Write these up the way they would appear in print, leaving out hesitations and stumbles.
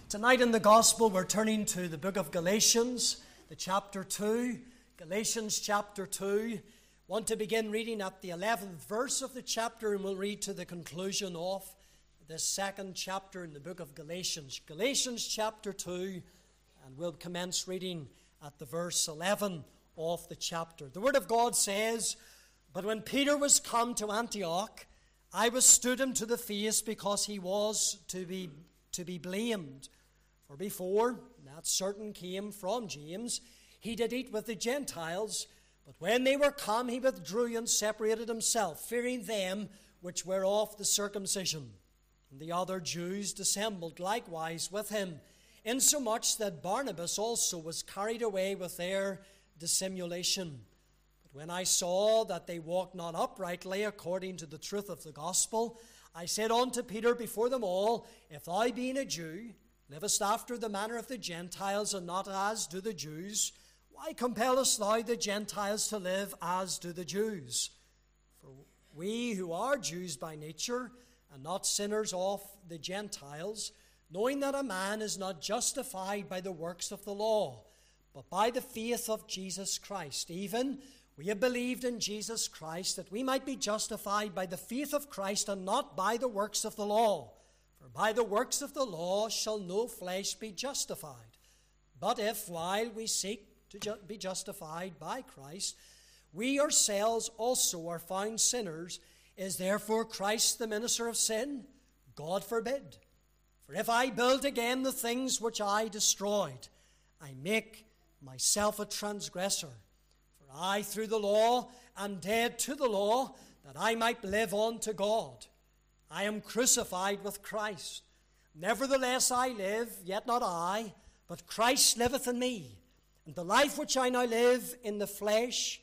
Tonight in the Gospel, we're turning to the book of Galatians, the chapter 2. Galatians chapter 2. I want to begin reading at the 11th verse of the chapter, and we'll read to the conclusion of this second chapter in the book of Galatians. Galatians chapter 2, and we'll commence reading at the verse 11 of the chapter. The Word of God says, "But when Peter was come to Antioch, I withstood him to the face because he was to be blamed. For before that certain came from James, he did eat with the Gentiles, but when they were come, he withdrew and separated himself, fearing them which were of the circumcision. And the other Jews dissembled likewise with him, insomuch that Barnabas also was carried away with their dissimulation. But when I saw that they walked not uprightly according to the truth of the gospel, I said unto Peter before them all, If thou, being a Jew, livest after the manner of the Gentiles, and not as do the Jews, why compellest thou the Gentiles to live as do the Jews? For we who are Jews by nature, and not sinners of the Gentiles, knowing that a man is not justified by the works of the law, but by the faith of Jesus Christ. Even we have believed in Jesus Christ, that we might be justified by the faith of Christ, and not by the works of the law. For by the works of the law shall no flesh be justified. But if, while we seek to be justified by Christ, we ourselves also are found sinners, is therefore Christ the minister of sin? God forbid. For if I build again the things which I destroyed, I make myself a transgressor. For I through the law am dead to the law, that I might live unto God. I am crucified with Christ. Nevertheless I live, yet not I, but Christ liveth in me. And the life which I now live in the flesh,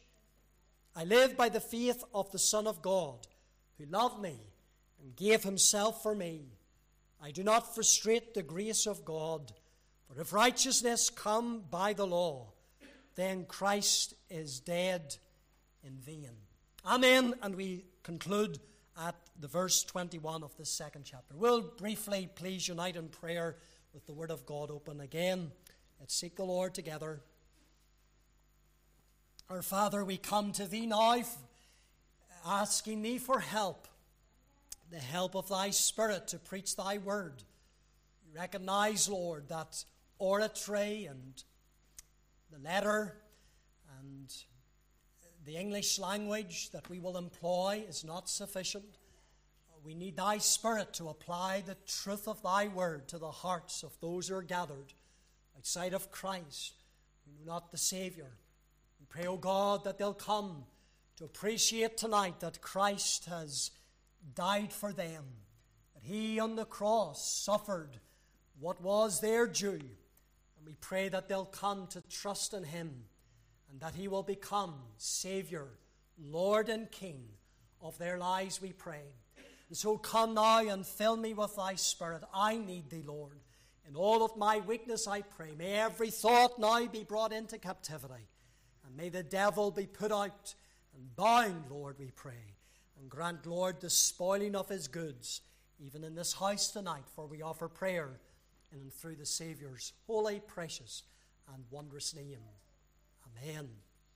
I live by the faith of the Son of God, who loved me and gave himself for me. I do not frustrate the grace of God, for if righteousness come by the law, then Christ is dead in vain." Amen. And we conclude at the verse 21 of this second chapter. We'll briefly please unite in prayer with the Word of God open again. Let's seek the Lord together. Our Father, we come to Thee now, asking Thee for help, the help of Thy Spirit to preach Thy Word. We recognize, Lord, that oratory and the letter and the English language that we will employ is not sufficient. We need Thy Spirit to apply the truth of Thy Word to the hearts of those who are gathered outside of Christ, who know not the Savior. We pray, O God, that they'll come to appreciate tonight that Christ has died for them, that He on the cross suffered what was their due. And we pray that they'll come to trust in Him, and that He will become Savior, Lord and King of their lives, we pray. And so come now and fill me with Thy Spirit. I need Thee, Lord. In all of my weakness, I pray, may every thought now be brought into captivity, and may the devil be put out and bound, Lord, we pray. And grant, Lord, the spoiling of his goods, even in this house tonight, for we offer prayer in and through the Saviour's holy, precious, and wondrous name. Amen.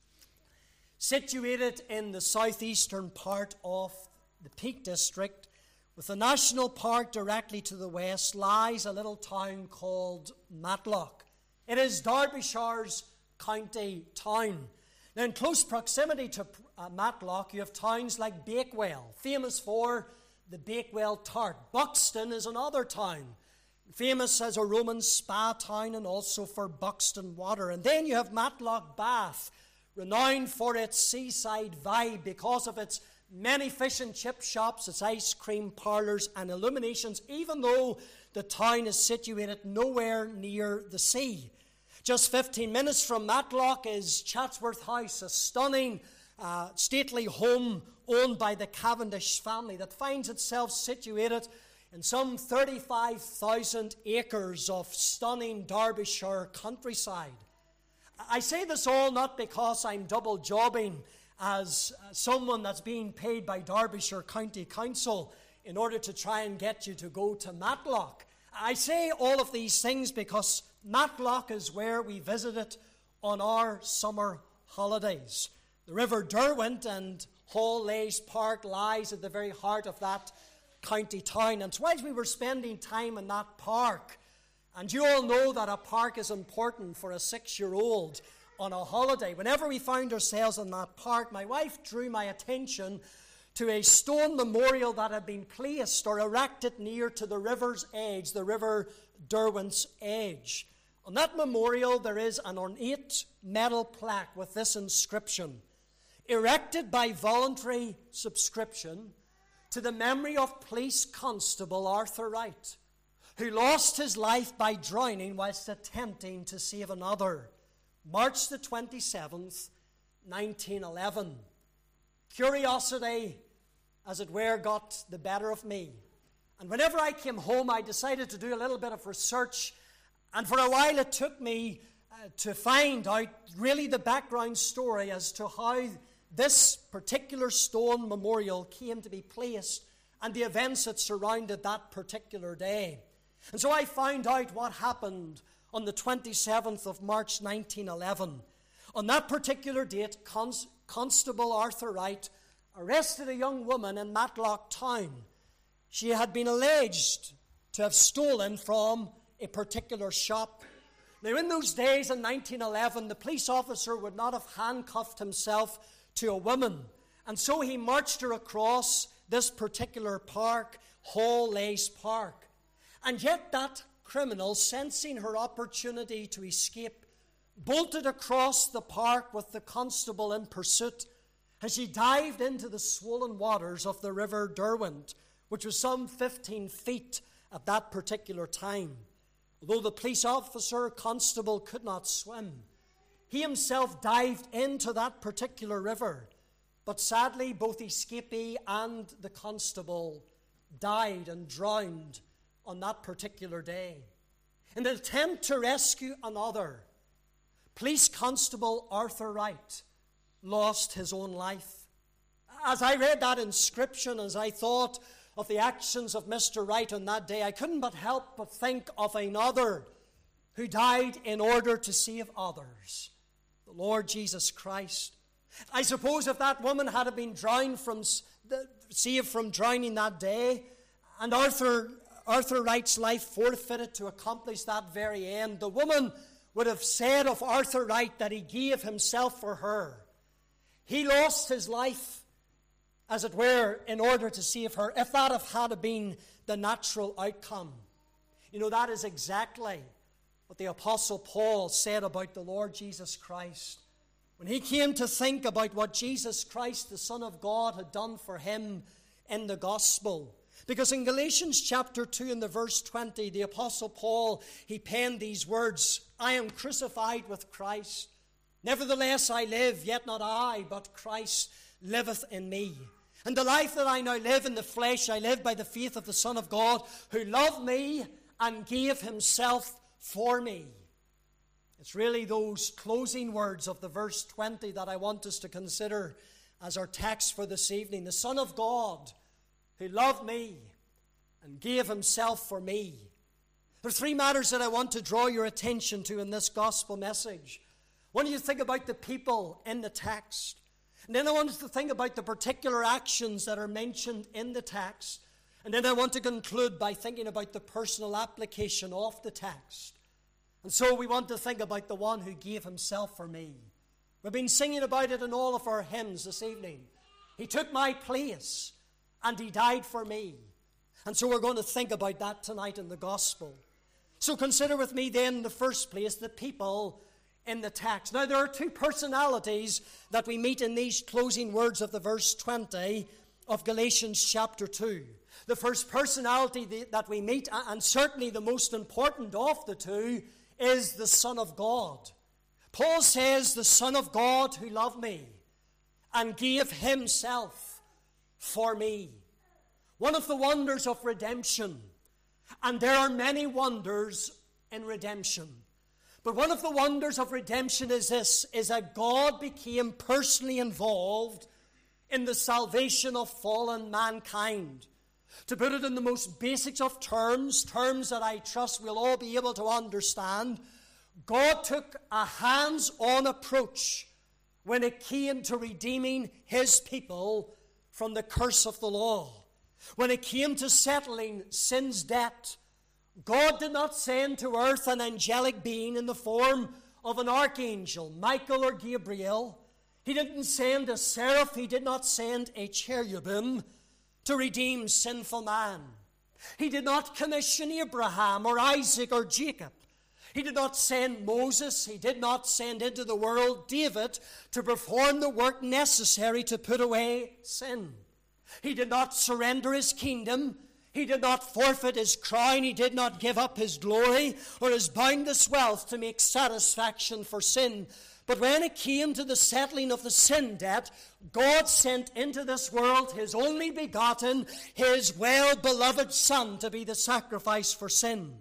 Situated in the southeastern part of the Peak District, with the National Park directly to the west, lies a little town called Matlock. It is Derbyshire's county town. Now, in close proximity to Matlock, you have towns like Bakewell, famous for the Bakewell tart. Buxton is another town, famous as a Roman spa town, and also for Buxton water. And then you have Matlock Bath, renowned for its seaside vibe because of its many fish and chip shops, its ice cream parlours and illuminations, even though the town is situated nowhere near the sea. Just 15 minutes from Matlock is Chatsworth House, a stunning, stately home owned by the Cavendish family that finds itself situated in some 35,000 acres of stunning Derbyshire countryside. I say this all not because I'm double jobbing as someone that's being paid by Derbyshire County Council in order to try and get you to go to Matlock. I say all of these things because Matlock is where we visited on our summer holidays. The River Derwent and Hall Lays Park lies at the very heart of that county town. And while we were spending time in that park, and you all know that a park is important for a 6-year-old on a holiday, whenever we found ourselves in that park, my wife drew my attention to a stone memorial that had been placed or erected near to the river's edge, the River Derwent's edge. On that memorial there is an ornate metal plaque with this inscription: erected by voluntary subscription to the memory of Police Constable Arthur Wright, who lost his life by drowning whilst attempting to save another. March the 27th, 1911. Curiosity, as it were, got the better of me. And whenever I came home, I decided to do a little bit of research. And for a while it took me to find out really the background story as to how this particular stone memorial came to be placed and the events that surrounded that particular day. And so I found out what happened on the 27th of March 1911. On that particular date, Constable Arthur Wright arrested a young woman in Matlock Town. She had been alleged to have stolen from a particular shop. Now, in those days in 1911, the police officer would not have handcuffed himself to a woman, and so he marched her across this particular park, Hall Lays Park. And yet that criminal, sensing her opportunity to escape, bolted across the park with the constable in pursuit as she dived into the swollen waters of the River Derwent, which was some 15 feet at that particular time. Although the police officer, constable, could not swim, he himself dived into that particular river. But sadly, both escapee and the constable died and drowned on that particular day. In an attempt to rescue another, Police Constable Arthur Wright lost his own life. As I read that inscription, as I thought of the actions of Mr. Wright on that day, I couldn't but help but think of another who died in order to save others, the Lord Jesus Christ. I suppose if that woman had been saved from drowning that day, and Arthur Wright's life forfeited to accomplish that very end, the woman would have said of Arthur Wright that he gave himself for her. He lost his life, as it were, in order to save her, if that had been the natural outcome. You know, that is exactly what the Apostle Paul said about the Lord Jesus Christ. When he came to think about what Jesus Christ, the Son of God, had done for him in the gospel. Because in Galatians chapter 2 and the verse 20, the Apostle Paul, he penned these words: I am crucified with Christ. Nevertheless I live, yet not I, but Christ liveth in me. And the life that I now live in the flesh, I live by the faith of the Son of God, who loved me and gave himself for me. It's really those closing words of the verse 20 that I want us to consider as our text for this evening. The Son of God, who loved me and gave himself for me. There are three matters that I want to draw your attention to in this gospel message. I want you to think about the people in the text. And then I want us to think about the particular actions that are mentioned in the text. And then I want to conclude by thinking about the personal application of the text. And so we want to think about the one who gave himself for me. We've been singing about it in all of our hymns this evening. He took my place and he died for me. And so we're going to think about that tonight in the gospel. So consider with me then, in the first place, the people in the text. Now, there are two personalities that we meet in these closing words of the verse 20 of Galatians chapter 2. The first personality that we meet, and certainly the most important of the two, is the Son of God. Paul says, the Son of God who loved me and gave himself for me. One of the wonders of redemption, and there are many wonders in redemption, but one of the wonders of redemption is this, is that God became personally involved in the salvation of fallen mankind. To put it in the most basics of terms that I trust we'll all be able to understand, God took a hands-on approach when it came to redeeming His people from the curse of the law. When it came to settling sin's debt, God did not send to earth an angelic being in the form of an archangel, Michael or Gabriel. He didn't send a seraph. He did not send a cherubim to redeem sinful man. He did not commission Abraham or Isaac or Jacob. He did not send Moses. He did not send into the world David to perform the work necessary to put away sin. He did not surrender his kingdom. He did not forfeit his crown. He did not give up his glory or his boundless wealth to make satisfaction for sin. But when it came to the settling of the sin debt, God sent into this world His only begotten, His well-beloved Son to be the sacrifice for sin.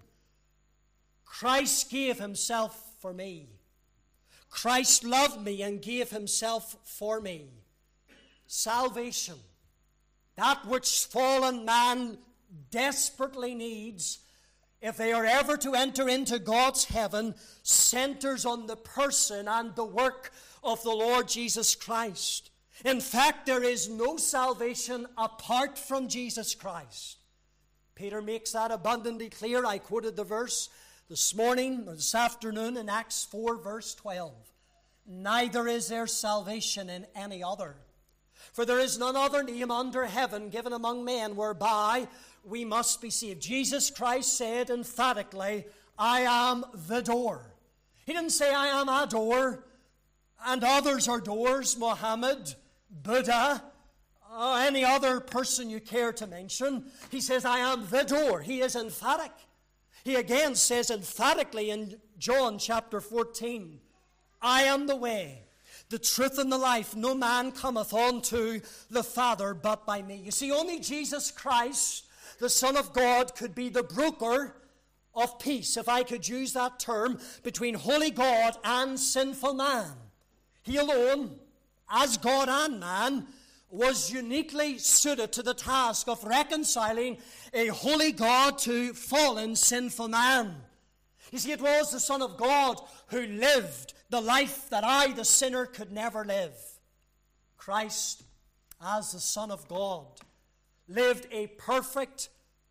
Christ gave Himself for me. Christ loved me and gave Himself for me. Salvation, that which fallen man desperately needs, if they are ever to enter into God's heaven, centers on the person and the work of the Lord Jesus Christ. In fact, there is no salvation apart from Jesus Christ. Peter makes that abundantly clear. I quoted the verse this morning or this afternoon in Acts 4, verse 12. Neither is there salvation in any other. For there is none other name under heaven given among men whereby we must be saved. Jesus Christ said emphatically, I am the door. He didn't say, I am a door, and others are doors, Muhammad, Buddha, any other person you care to mention. He says, I am the door. He is emphatic. He again says emphatically in John chapter 14, I am the way, the truth, and the life. No man cometh unto the Father but by me. You see, only Jesus Christ, the Son of God, could be the broker of peace, if I could use that term, between holy God and sinful man. He alone, as God and man, was uniquely suited to the task of reconciling a holy God to fallen sinful man. You see, it was the Son of God who lived the life that I, the sinner, could never live. Christ, as the Son of God, lived a perfect,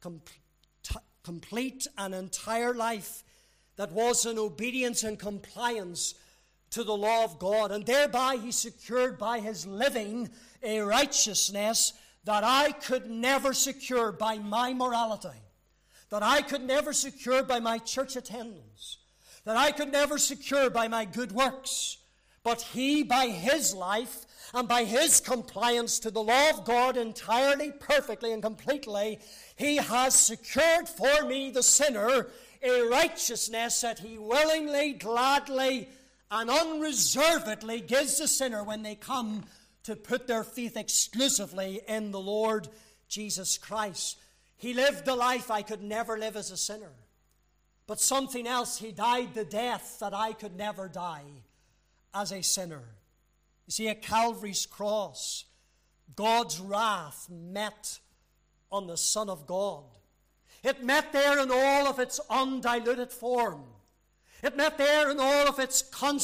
complete and entire life that was in obedience and compliance to the law of God. And thereby He secured by His living a righteousness that I could never secure by my morality, that I could never secure by my church attendance, that I could never secure by my good works. But He, by His life and by His compliance to the law of God entirely, perfectly, and completely, He has secured for me, the sinner, a righteousness that He willingly, gladly, and unreservedly gives the sinner when they come to put their faith exclusively in the Lord Jesus Christ. He lived the life I could never live as a sinner. But something else, He died the death that I could never die as a sinner. You see, at Calvary's cross, God's wrath met on the Son of God. It met there in all of its undiluted form. It met there in all of its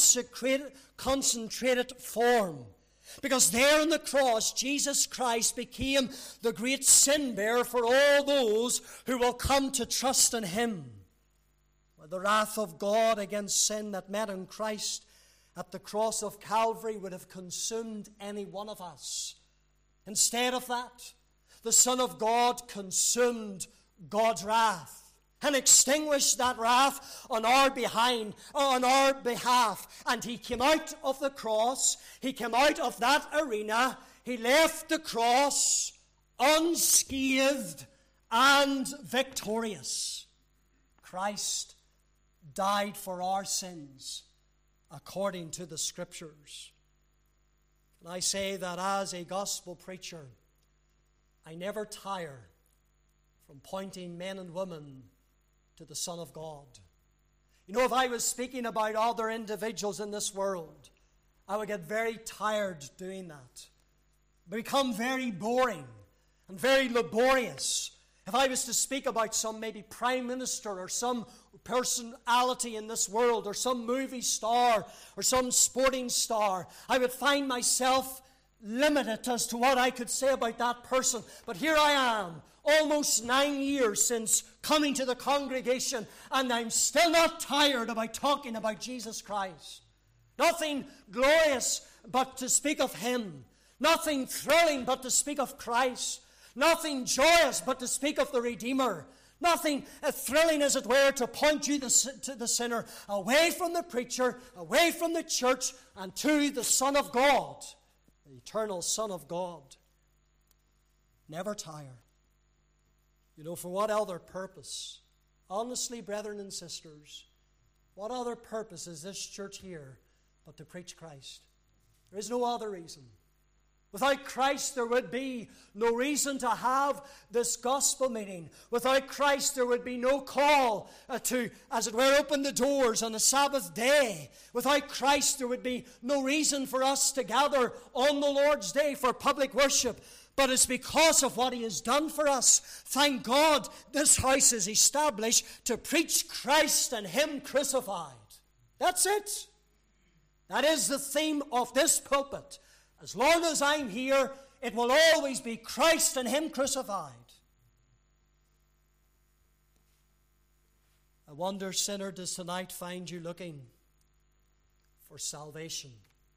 concentrated form. Because there on the cross, Jesus Christ became the great sin bearer for all those who will come to trust in Him. The wrath of God against sin that met in Christ at the cross of Calvary would have consumed any one of us. Instead of that, the Son of God consumed God's wrath and extinguished that wrath on our behalf. And He came out of the cross. He came out of that arena. He left the cross unscathed and victorious. Christ died for our sins according to the Scriptures. And I say that as a gospel preacher, I never tire from pointing men and women to the Son of God. You know, if I was speaking about other individuals in this world, I would get very tired doing that. Become very boring. and very laborious. If I was to speak about some maybe prime minister or some personality in this world or some movie star or some sporting star, I would find myself limited as to what I could say about that person. But here I am, almost 9 years since coming to the congregation, and I'm still not tired about talking about Jesus Christ. Nothing glorious but to speak of Him. Nothing thrilling but to speak of Christ. Nothing joyous but to speak of the Redeemer. Nothing thrilling, as it were, to point you to the sinner away from the preacher, away from the church, and to the Son of God, the eternal Son of God. Never tire. You know, for what other purpose? Honestly, brethren and sisters, what other purpose is this church here but to preach Christ? There is no other reason. Without Christ, there would be no reason to have this gospel meeting. Without Christ, there would be no call to, as it were, open the doors on a Sabbath day. Without Christ, there would be no reason for us to gather on the Lord's Day for public worship. But it's because of what He has done for us. Thank God this house is established to preach Christ and Him crucified. That's it. That is the theme of this pulpit. As long as I'm here, it will always be Christ and Him crucified. I wonder, sinner, does tonight find you looking for salvation?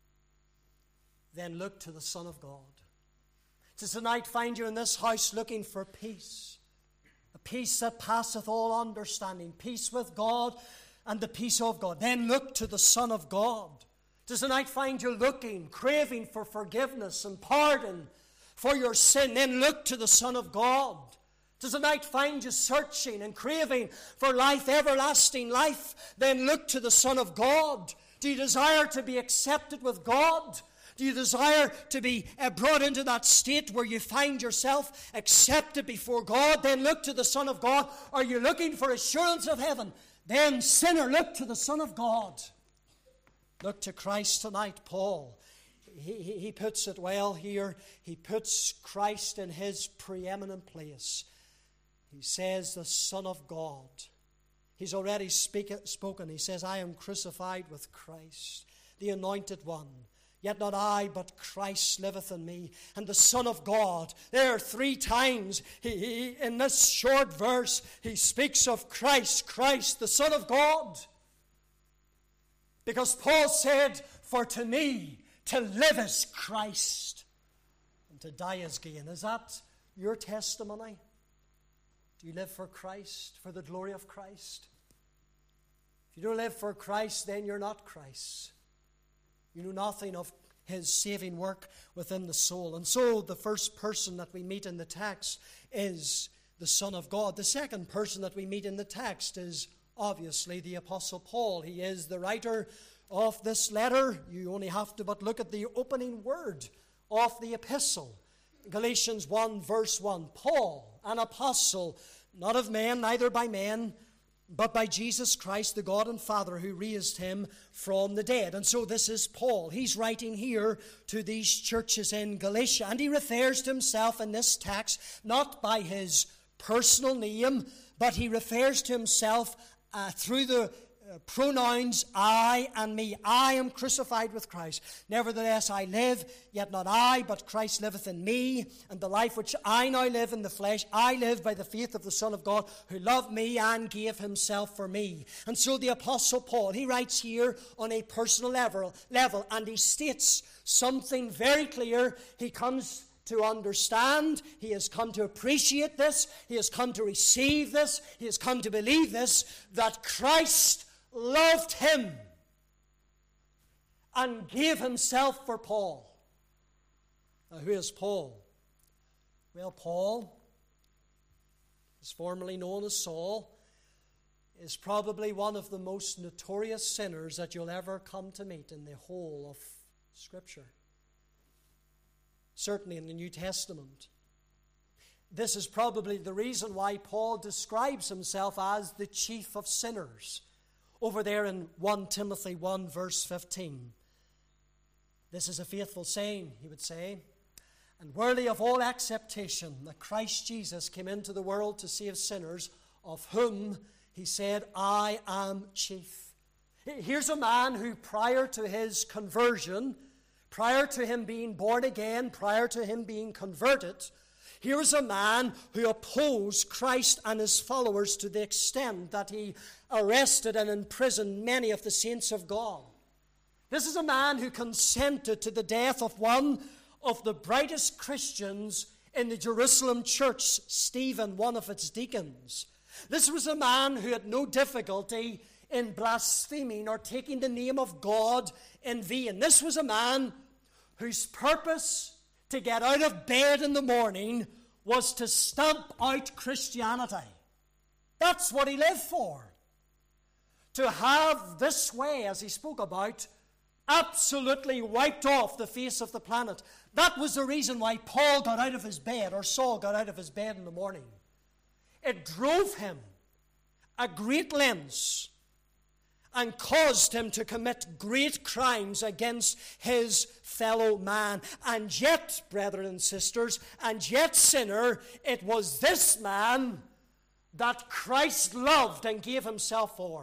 Then look to the Son of God. Does tonight find you in this house looking for peace? A peace that passeth all understanding. Peace with God and the peace of God. Then look to the Son of God. Does tonight find you looking, craving for forgiveness and pardon for your sin? Then look to the Son of God. Does tonight find you searching and craving for life, everlasting life? Then look to the Son of God. Do you desire to be accepted with God? Do you desire to be brought into that state where you find yourself accepted before God? Then look to the Son of God. Are you looking for assurance of heaven? Then, sinner, look to the Son of God. Look to Christ tonight. Paul, he puts it well here. He puts Christ in His preeminent place. He says, the Son of God. He's already spoken. He says, I am crucified with Christ, the Anointed One. Yet not I, but Christ liveth in me. And the Son of God, there 3 times in this short verse, he speaks of Christ, the Son of God. Because Paul said, for to me, to live is Christ, and to die is gain. Is that your testimony? Do you live for Christ, for the glory of Christ? If you don't live for Christ, then you're not Christ. You know nothing of His saving work within the soul. And so the first person that we meet in the text is the Son of God. The second person that we meet in the text is obviously the Apostle Paul. He is the writer of this letter. You only have to but look at the opening word of the epistle. Galatians 1 verse 1. Paul, an apostle, not of men, neither by men, but by Jesus Christ, the God and Father who raised Him from the dead. And so this is Paul. He's writing here to these churches in Galatia. And he refers to himself in this text not by his personal name, but he refers to himself through the pronouns I and me. I am crucified with Christ. Nevertheless I live, yet not I, but Christ liveth in me. And the life which I now live in the flesh, I live by the faith of the Son of God, who loved me and gave Himself for me. And so the Apostle Paul, he writes here on a personal level, and he states something very clear. He comes to understand, he has come to appreciate this, he has come to receive this, he has come to believe this, that Christ loved him and gave Himself for Paul. Now, who is Paul? Well, Paul, is formerly known as Saul, is probably one of the most notorious sinners that you'll ever come to meet in the whole of Scripture. Certainly in the New Testament. This is probably the reason why Paul describes himself as the chief of sinners. Over there in 1 Timothy 1 verse 15. This is a faithful saying, he would say, and worthy of all acceptation that Christ Jesus came into the world to save sinners, of whom he said, I am chief. Here's a man who, prior to his conversion, prior to him being born again, prior to him being converted, here is a man who opposed Christ and his followers to the extent that he arrested and imprisoned many of the saints of God. This is a man who consented to the death of one of the brightest Christians in the Jerusalem church, Stephen, one of its deacons. This was a man who had no difficulty in blaspheming or taking the name of God in vain. This was a man whose purpose to get out of bed in the morning was to stamp out Christianity. That's what he lived for. To have this way, as he spoke about, absolutely wiped off the face of the planet. That was the reason why Paul got out of his bed, or Saul got out of his bed in the morning. It drove him a great lengths and caused him to commit great crimes against his fellow man. And yet, brethren and sisters, and yet, sinner, it was this man that Christ loved and gave himself for.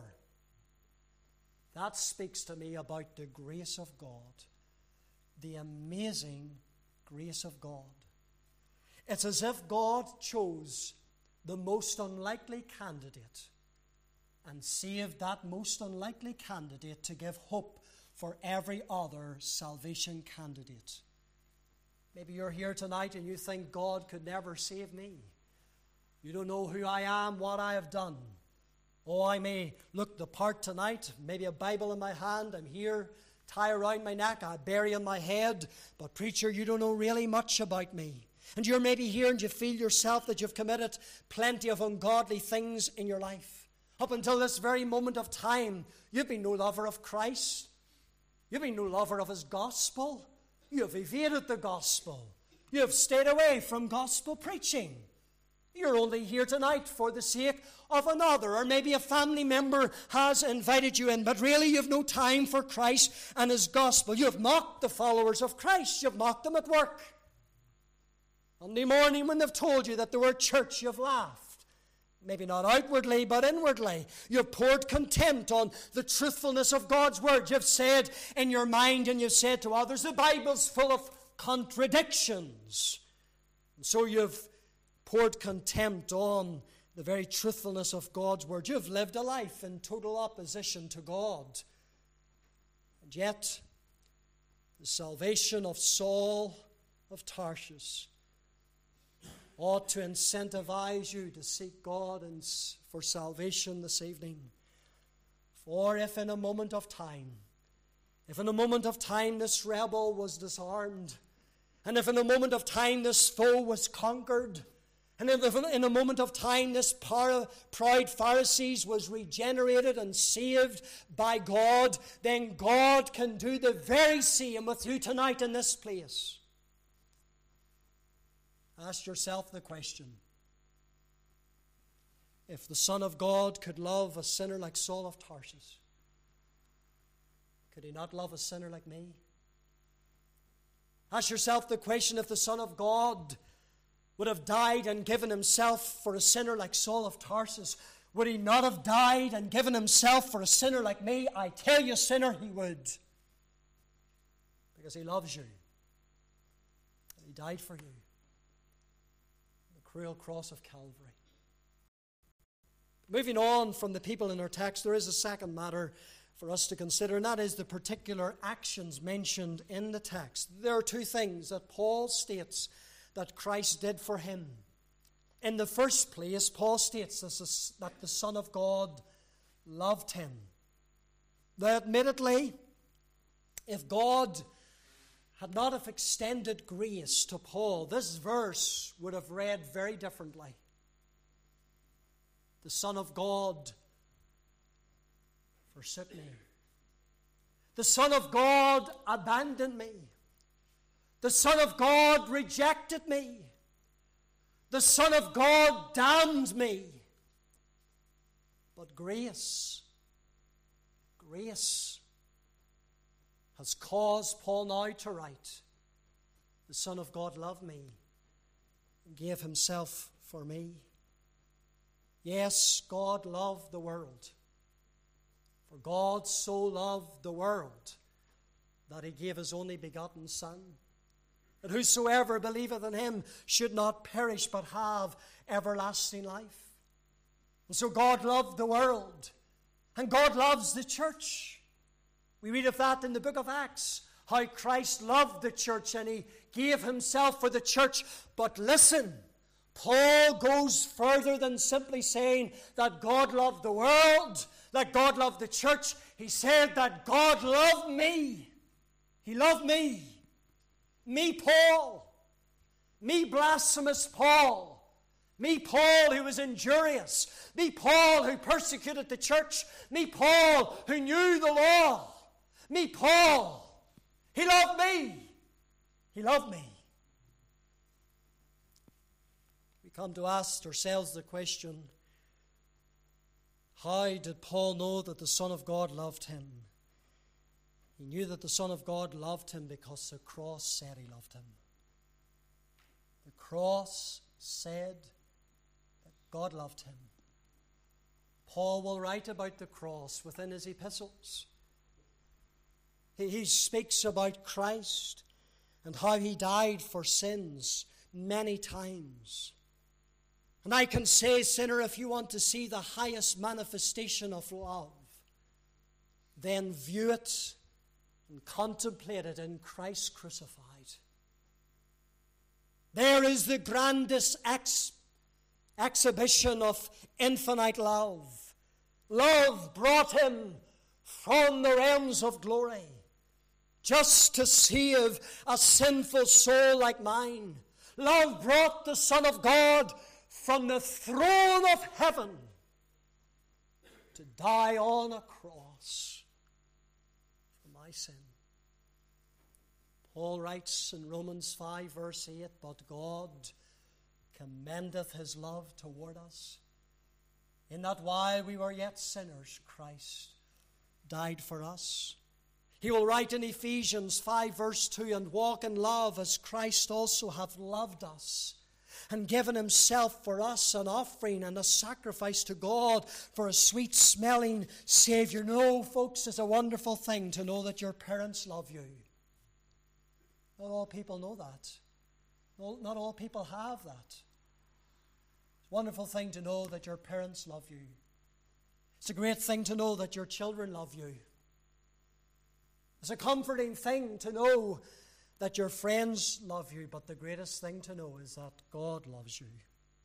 That speaks to me about the grace of God, the amazing grace of God. It's as if God chose the most unlikely candidate and saved that most unlikely candidate to give hope for every other salvation candidate. Maybe you're here tonight and you think God could never save me. You don't know who I am, what I have done. Oh, I may look the part tonight, maybe a Bible in my hand, I'm here, tie around my neck, I bury on my head, but preacher, you don't know really much about me. And you're maybe here and you feel yourself that you've committed plenty of ungodly things in your life. Up until this very moment of time, you've been no lover of Christ. You've been no lover of his gospel. You have evaded the gospel. You have stayed away from gospel preaching. You're only here tonight for the sake of another, or maybe a family member has invited you in, but really you have no time for Christ and his gospel. You have mocked the followers of Christ. You've mocked them at work. Monday morning when they've told you that the word church, you've laughed. Maybe not outwardly, but inwardly. You've poured contempt on the truthfulness of God's word. You've said in your mind, and you've said to others, the Bible's full of contradictions. And so you've poured contempt on the very truthfulness of God's word. You've lived a life in total opposition to God. And yet, the salvation of Saul of Tarshish ought to incentivize you to seek God and for salvation this evening. For if in a moment of time this rebel was disarmed, and if in a moment of time this foe was conquered, and if in a moment of time this proud Pharisees was regenerated and saved by God, then God can do the very same with you tonight in this place. Ask yourself the question, if the Son of God could love a sinner like Saul of Tarshish, could he not love a sinner like me? Ask yourself the question, if the Son of God would have died and given himself for a sinner like Saul of Tarshish, would he not have died and given himself for a sinner like me? I tell you, sinner, he would. Because he loves you. And he died for you. Cruel cross of Calvary. Moving on from the people in our text, there is a second matter for us to consider, and that is the particular actions mentioned in the text. There are two things that Paul states that Christ did for him. In the first place, Paul states that the Son of God loved him. Now, admittedly, if God had not have extended grace to Paul, this verse would have read very differently. The Son of God forsook me. The Son of God abandoned me. The Son of God rejected me. The Son of God damned me. But grace has caused Paul now to write, the Son of God loved me and gave himself for me. Yes, God loved the world. For God so loved the world that he gave his only begotten Son, that whosoever believeth in him should not perish but have everlasting life. And so God loved the world, and God loves the church. We read of that in the book of Acts, how Christ loved the church and he gave himself for the church. But listen, Paul goes further than simply saying that God loved the world, that God loved the church. He said that God loved me. He loved me. Me, Paul. Me, blasphemous Paul. Me, Paul, who was injurious. Me, Paul, who persecuted the church. Me, Paul, who knew the law. Me, Paul. He loved me. He loved me. We come to ask ourselves the question, how did Paul know that the Son of God loved him? He knew that the Son of God loved him because the cross said he loved him. The cross said that God loved him. Paul will write about the cross within his epistles. He speaks about Christ and how he died for sins many times. And I can say, sinner, if you want to see the highest manifestation of love, then view it and contemplate it in Christ crucified. There is the grandest exhibition of infinite love. Love brought him from the realms of glory just to save a sinful soul like mine. Love brought the Son of God from the throne of heaven to die on a cross for my sin. Paul writes in Romans 5 verse 8, but God commendeth his love toward us, in that while we were yet sinners, Christ died for us. He will write in Ephesians 5 verse 2, and walk in love as Christ also hath loved us, and given himself for us an offering and a sacrifice to God for a sweet-smelling Savior. No, folks, it's a wonderful thing to know that your parents love you. Not all people know that. Not all people have that. It's a wonderful thing to know that your parents love you. It's a great thing to know that your children love you. It's a comforting thing to know that your friends love you, but the greatest thing to know is that God loves you.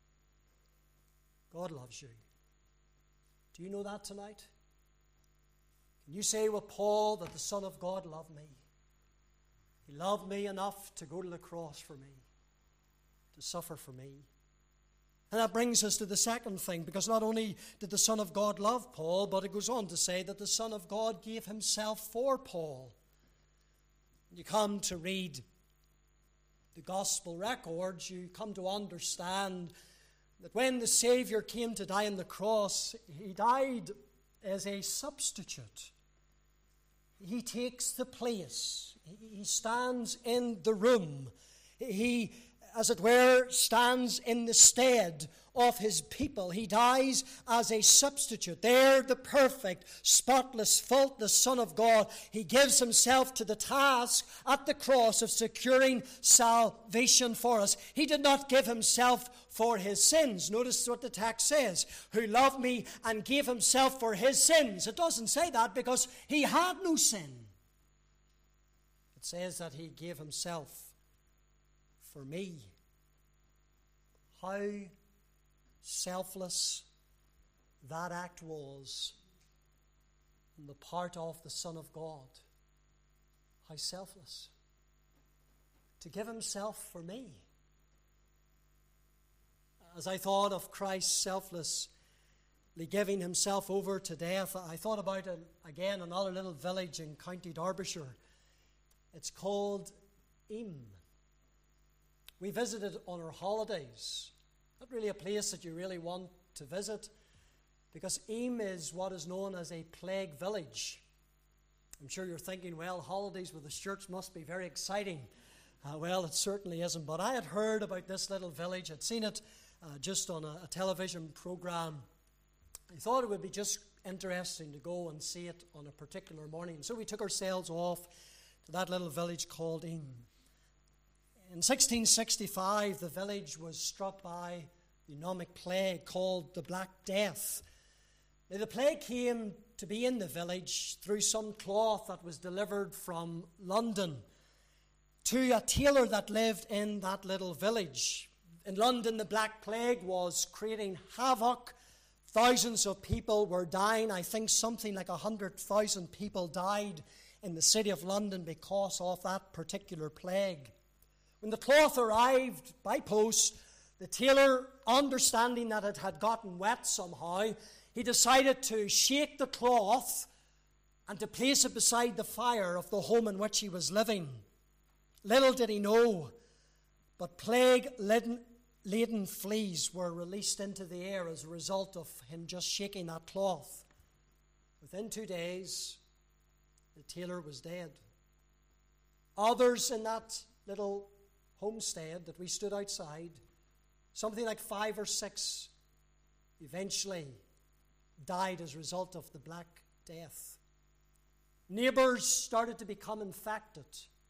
God loves you. Do you know that tonight? Can you say with Paul that the Son of God loved me? He loved me enough to go to the cross for me, to suffer for me. And that brings us to the second thing, because not only did the Son of God love Paul, but it goes on to say that the Son of God gave himself for Paul. You come to read the gospel records, you come to understand that when the Savior came to die on the cross, he died as a substitute. He takes the place. He stands in the room. He, as it were, stands in the stead of his people. He dies as a substitute. There, the perfect, spotless, faultless Son of God. He gives himself to the task at the cross of securing salvation for us. He did not give himself for his sins. Notice what the text says. Who loved me and gave himself for his sins. It doesn't say that because he had no sin. It says that he gave himself for me. How selfless that act was on the part of the Son of God. How selfless. To give himself for me. As I thought of Christ selflessly giving himself over to death, I thought about again another little village in County Derbyshire. It's called Eyam. We visited on our holidays. Not really a place that you really want to visit, because Eyam is what is known as a plague village. I'm sure you're thinking, well, holidays with the church must be very exciting. Well, it certainly isn't, but I had heard about this little village. I'd seen it just on a television program. I thought it would be just interesting to go and see it on a particular morning. So we took ourselves off to that little village called Ing. In 1665, the village was struck by the pneumonic plague called the Black Death. Now, the plague came to be in the village through some cloth that was delivered from London to a tailor that lived in that little village. In London, the Black Plague was creating havoc. Thousands of people were dying. I think something like 100,000 people died in the city of London because of that particular plague. When the cloth arrived by post, the tailor, understanding that it had gotten wet somehow, he decided to shake the cloth and to place it beside the fire of the home in which he was living. Little did he know, but plague-laden fleas were released into the air as a result of him just shaking that cloth. Within 2 days, the tailor was dead. Others in that little homestead that we stood outside, something like 5 or 6, eventually died as a result of the Black Death. Neighbors started to become infected.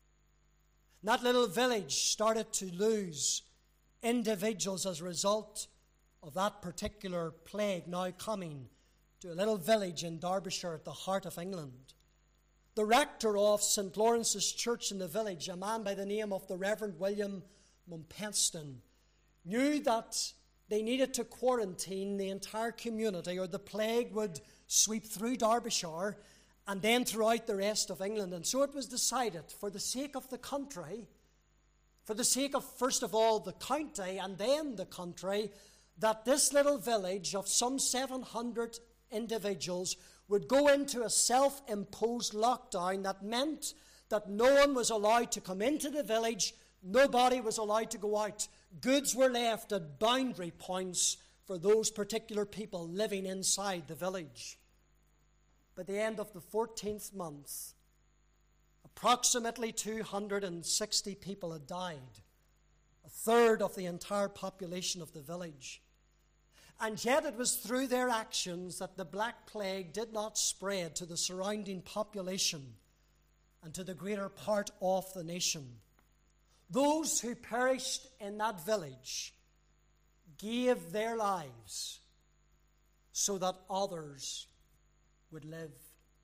That little village started to lose individuals as a result of that particular plague now coming to a little village in Derbyshire at the heart of England. The rector of St. Lawrence's Church in the village, a man by the name of the Reverend William Mumpenston, knew that they needed to quarantine the entire community or the plague would sweep through Derbyshire and then throughout the rest of England. And so it was decided, for the sake of the country, for the sake of, first of all, the county and then the country, that this little village of some 700 individuals would go into a self-imposed lockdown that meant that no one was allowed to come into the village, nobody was allowed to go out. Goods were left at boundary points for those particular people living inside the village. By the end of the 14th month, approximately 260 people had died, a third of the entire population of the village. And yet it was through their actions that the Black Plague did not spread to the surrounding population and to the greater part of the nation. Those who perished in that village gave their lives so that others would live.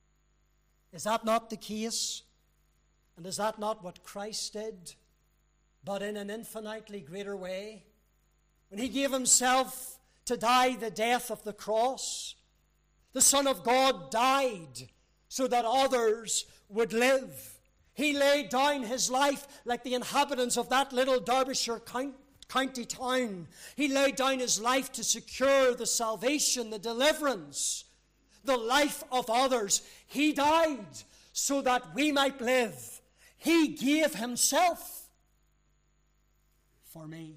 Is that not the case? And is that not what Christ did, but in an infinitely greater way? When he gave himself to die the death of the cross, the Son of God died so that others would live. He laid down his life like the inhabitants of that little Derbyshire county town. He laid down his life to secure the salvation, the deliverance, the life of others. He died so that we might live. He gave himself for me.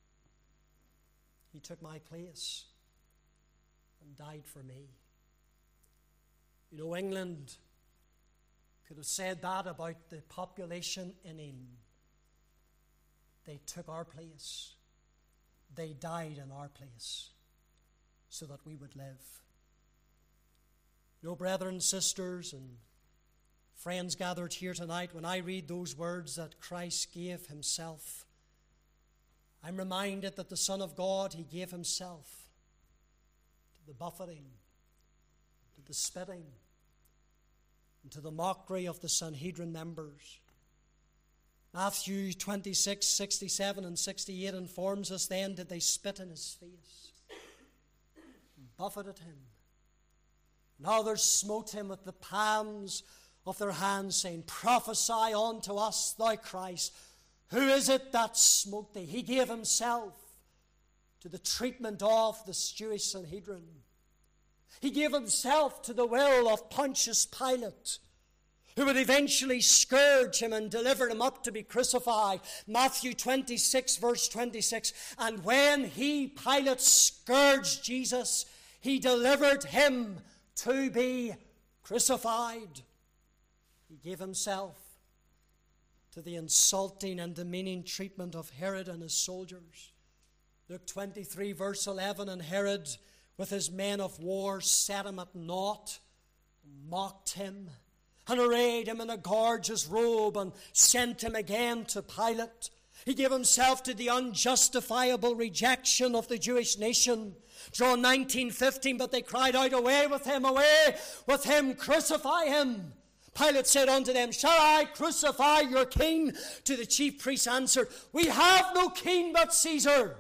He took my place and died for me. You know, England could have said that about the population in Ing. They took our place. They died in our place so that we would live. You know, brethren, sisters, and friends gathered here tonight, when I read those words that Christ gave himself, I'm reminded that the Son of God, he gave himself to the buffeting, to the spitting, and to the mockery of the Sanhedrin members. Matthew 26, 67 and 68 informs us, then did they spit in his face, and buffeted him. And others smote him with the palms of their hands, saying, Prophesy unto us, thou Christ. Who is it that smote thee? He gave himself to the treatment of the Jewish Sanhedrin. He gave himself to the will of Pontius Pilate, who would eventually scourge him and deliver him up to be crucified. Matthew 26, verse 26. And when Pilate scourged Jesus, he delivered him to be crucified. He gave himself to the insulting and demeaning treatment of Herod and his soldiers. Luke 23, verse 11, and Herod, with his men of war, set him at naught, mocked him, and arrayed him in a gorgeous robe, and sent him again to Pilate. He gave himself to the unjustifiable rejection of the Jewish nation. John 19:15, but they cried out, away with him, crucify him. Pilate said unto them, shall I crucify your king? To the chief priests answered, we have no king but Caesar.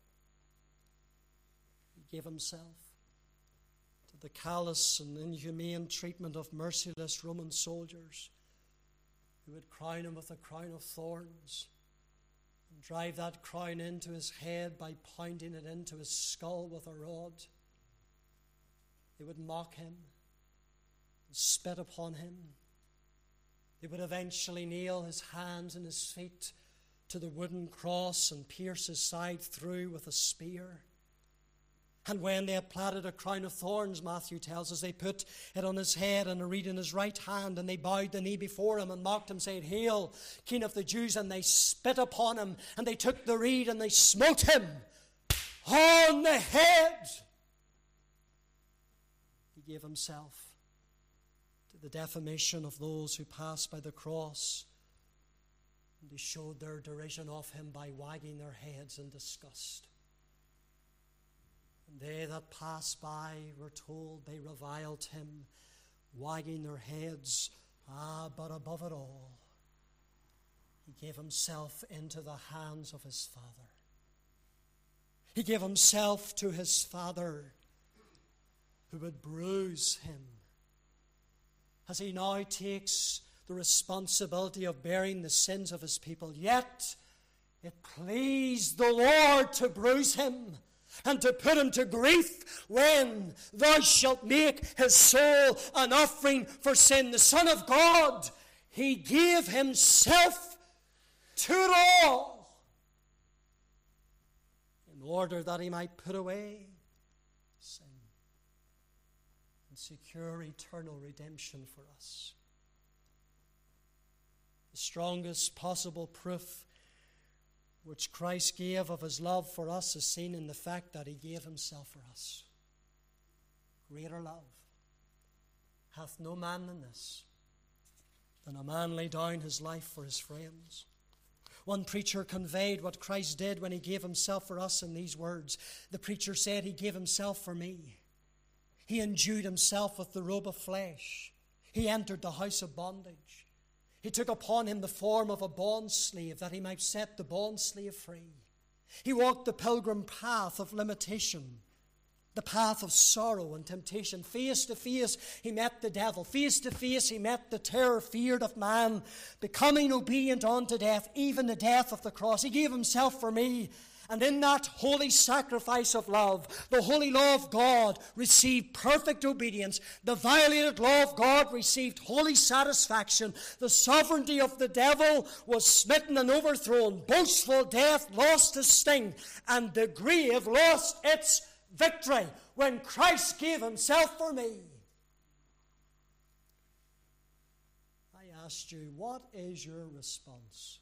He gave himself to the callous and inhumane treatment of merciless Roman soldiers who would crown him with a crown of thorns and drive that crown into his head by pounding it into his skull with a rod. They would mock him and spit upon him. They would eventually nail his hands and his feet to the wooden cross and pierce his side through with a spear. And when they had platted a crown of thorns, Matthew tells us, they put it on his head and a reed in his right hand, and they bowed the knee before him and mocked him, saying, Hail, King of the Jews! And they spit upon him, and they took the reed and they smote him on the head. He gave himself to the defamation of those who passed by the cross, and they showed their derision of him by wagging their heads in disgust. And they that passed by were told they reviled him, wagging their heads. But above it all, he gave himself into the hands of his Father. He gave himself to his Father, who would bruise him as he now takes the responsibility of bearing the sins of his people. Yet it pleased the Lord to bruise him and to put him to grief when thou shalt make his soul an offering for sin. The Son of God, he gave himself to it all in order that he might put away sin and secure eternal redemption for us. The strongest possible proof which Christ gave of his love for us is seen in the fact that he gave himself for us. Greater love hath no man than this, than a man lay down his life for his friends. One preacher conveyed what Christ did when he gave himself for us in these words. The preacher said, he gave himself for me. He endued himself with the robe of flesh. He entered the house of bondage. He took upon him the form of a bond slave that he might set the bond slave free. He walked the pilgrim path of limitation, the path of sorrow and temptation. Face to face, he met the devil. Face to face, he met the terror feared of man, becoming obedient unto death, even the death of the cross. He gave himself for me. And in that holy sacrifice of love, the holy law of God received perfect obedience. The violated law of God received holy satisfaction. The sovereignty of the devil was smitten and overthrown. Boastful death lost its sting, and the grave lost its victory when Christ gave himself for me. I asked you, what is your response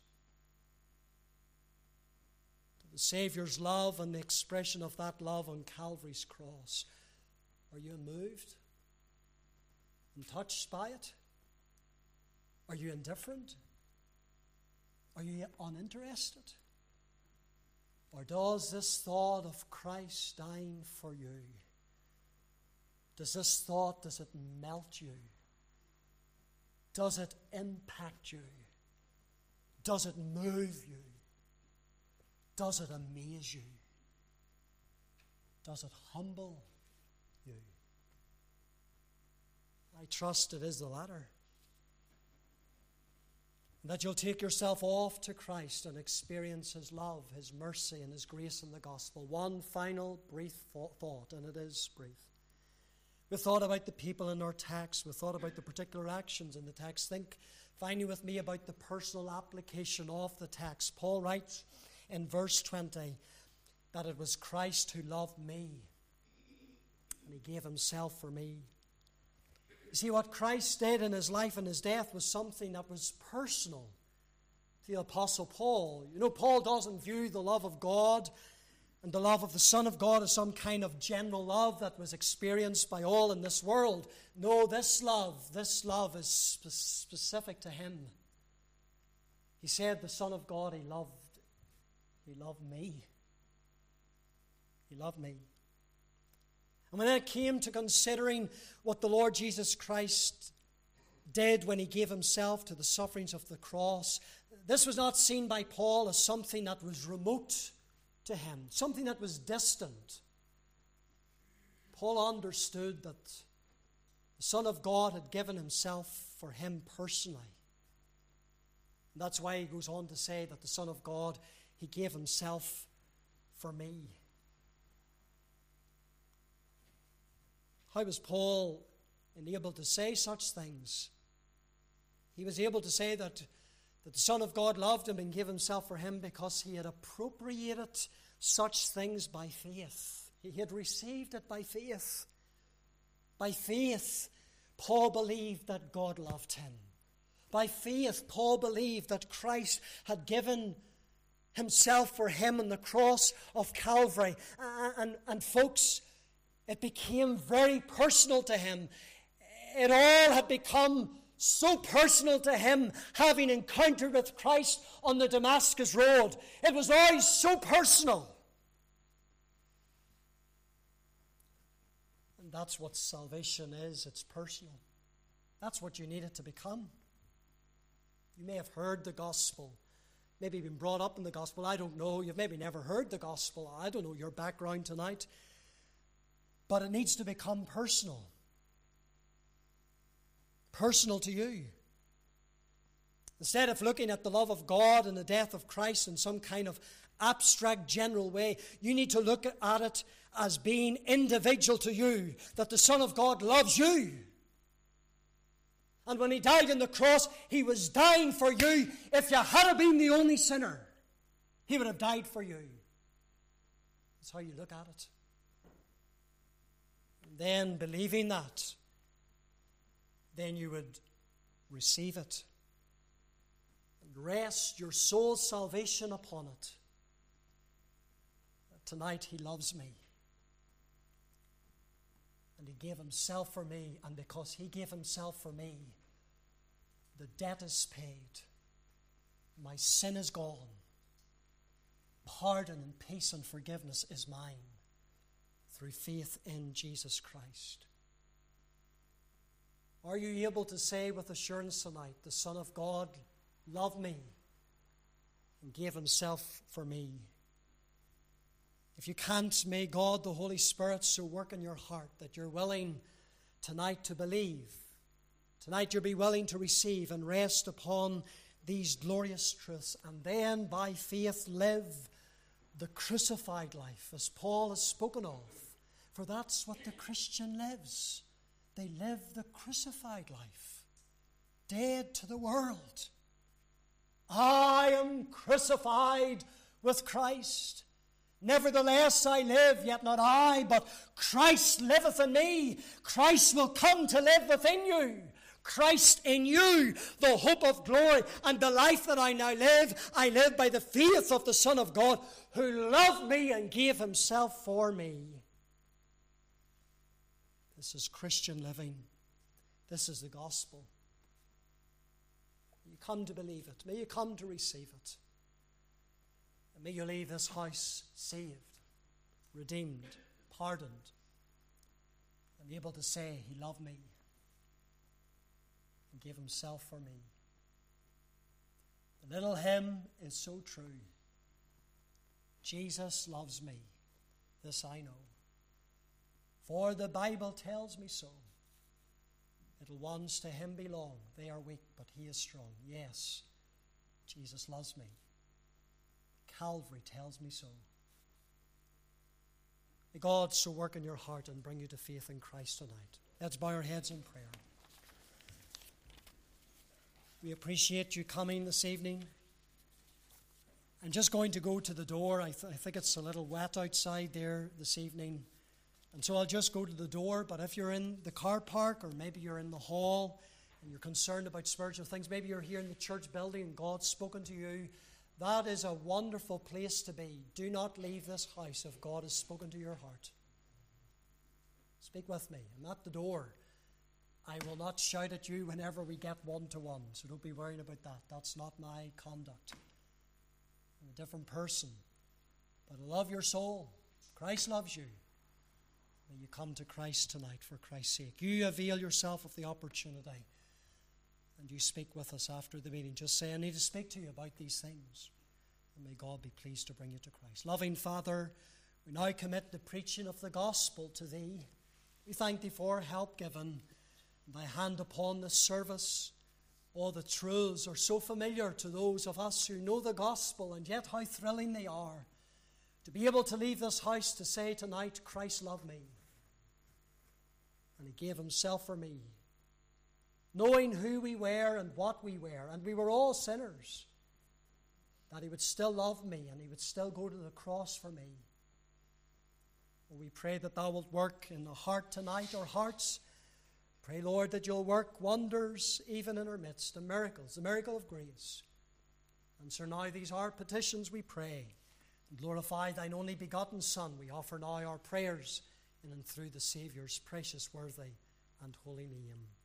the Savior's love and the expression of that love on Calvary's cross? Are you moved and touched by it? Are you indifferent? Are you uninterested? Or does this thought of Christ dying for you, does it melt you? Does it impact you? Does it move you? Does it amaze you? Does it humble you? I trust it is the latter. That you'll take yourself off to Christ and experience his love, his mercy, and his grace in the gospel. One final brief thought, and it is brief. We thought about the people in our text. We thought about the particular actions in the text. Think finally with me about the personal application of the text. Paul writes in verse 20 that it was Christ who loved me, and he gave himself for me. You see, what Christ did in his life and his death was something that was personal. to the Apostle Paul. You know, Paul doesn't view the love of God and the love of the Son of God as some kind of general love that was experienced by all in this world. No, this love is specific to him. He said the Son of God, he loved me. He loved me. And when it came to considering what the Lord Jesus Christ did when he gave himself to the sufferings of the cross, this was not seen by Paul as something that was remote to him, something that was distant. Paul understood that the Son of God had given himself for him personally. And that's why he goes on to say that the Son of God, he gave himself for me. How was Paul enabled to say such things? He was able to say that the Son of God loved him and gave himself for him because he had appropriated such things by faith. He had received it by faith. By faith, Paul believed that God loved him. By faith, Paul believed that Christ had given himself for him on the cross of Calvary. And folks, it became very personal to him. It all had become so personal to him, having encountered with Christ on the Damascus road. It was always so personal. And that's what salvation is. It's personal. That's what you need it to become. You may have heard the gospel, maybe been brought up in the gospel. I don't know. You've maybe never heard the gospel. I don't know your background tonight. But it needs to become personal. Personal to you. Instead of looking at the love of God and the death of Christ in some kind of abstract, general way, you need to look at it as being individual to you, that the Son of God loves you. And when he died on the cross, he was dying for you. If you had been the only sinner, he would have died for you. That's how you look at it. And then, believing that, then you would receive it and rest your soul's salvation upon it. Tonight he loves me, and he gave himself for me, and because he gave himself for me, the debt is paid. My sin is gone. Pardon and peace and forgiveness is mine through faith in Jesus Christ. Are you able to say with assurance tonight, the Son of God loved me and gave himself for me? If you can't, may God, the Holy Spirit, so work in your heart that you're willing tonight to believe. Tonight you'll be willing to receive and rest upon these glorious truths, and then by faith live the crucified life, as Paul has spoken of. For that's what the Christian lives. They live the crucified life, dead to the world. I am crucified with Christ. Nevertheless I live, yet not I, but Christ liveth in me. Christ will come to live within you. Christ in you, the hope of glory. And the life that I now live, I live by the faith of the Son of God, who loved me and gave himself for me. This is Christian living. This is the gospel. May you come to believe it. May you come to receive it. And may you leave this house saved, redeemed, pardoned, and able to say, he loved me and gave himself for me. The little hymn is so true. Jesus loves me. This I know. For the Bible tells me so. Little ones to him belong. They are weak, but he is strong. Yes, Jesus loves me. Calvary tells me so. May God so work in your heart and bring you to faith in Christ tonight. Let's bow our heads in prayer. We appreciate you coming this evening. I'm just going to go to the door. I think it's a little wet outside there this evening. And so I'll just go to the door. But if you're in the car park or maybe you're in the hall, and you're concerned about spiritual things. Maybe you're here in the church building and God's spoken to you. That is a wonderful place to be. Do not leave this house if God has spoken to your heart. Speak with me. I'm at the door. I will not shout at you whenever we get one-to-one, so don't be worried about that. That's not my conduct. I'm a different person. But I love your soul. Christ loves you. May you come to Christ tonight for Christ's sake. You avail yourself of the opportunity. And you speak with us after the meeting. Just say, I need to speak to you about these things. And may God be pleased to bring you to Christ. Loving Father, we now commit the preaching of the gospel to Thee. We thank Thee for help given. Thy hand upon this service. All the truths are so familiar to those of us who know the gospel, and yet how thrilling they are. To be able to leave this house to say tonight, Christ loved me. And He gave Himself for me. Knowing who we were and what we were, and we were all sinners, that He would still love me and He would still go to the cross for me. Oh, we pray that Thou wilt work in the heart tonight, our hearts. Pray, Lord, that You'll work wonders even in our midst, and miracles, the miracle of grace. Answer now these our petitions, we pray, and glorify Thine only begotten Son. We offer now our prayers in and through the Saviour's precious, worthy, and holy name.